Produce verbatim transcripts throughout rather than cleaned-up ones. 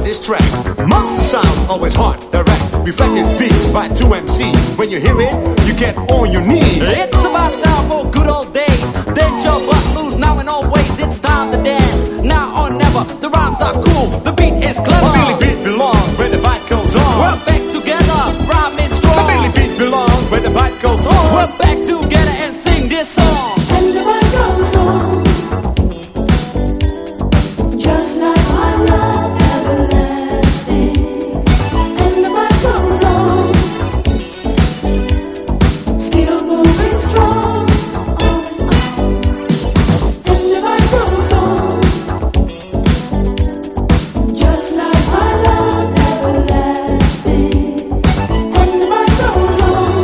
this track. Monster sounds, always hard, direct. Reflected beats by two M Cs. When you hear it, you get on your knees. It's about time for good old days. Dance your butt loose now and always. It's time to dance, now or never. The rhymes are cool, the beat is clever. The Billy Beat belong where the bite goes on. We're back together, rhyming strong. The Billy Beat belong where the bite goes on. We're back together and sing this song. And the bite goes on, just like my love everlasting. And the bite goes on, still moving strong. On and on. And the bite goes on, just like my love everlasting. And the bite goes on,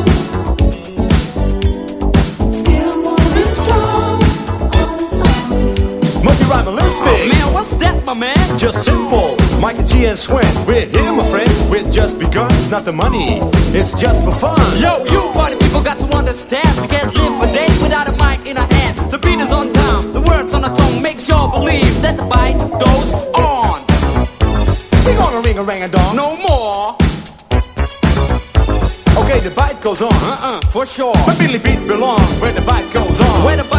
still moving strong. On and on. Multi-rhymelistic. Oh, man, what's that, my man? Just simple. Mikey G and Swen, we're here, my friend. We're just begun. It's not the money, it's just for fun. Yo, you party people got to understand. We can't live a day without a mic in our hand. The beat is on time, the words on the tongue. Make sure believe that the bite goes on. We gonna ring a rang a dong. No more. Okay, the bite goes on. Uh-uh, for sure. The Billy Beat belong where the bite goes on. Where the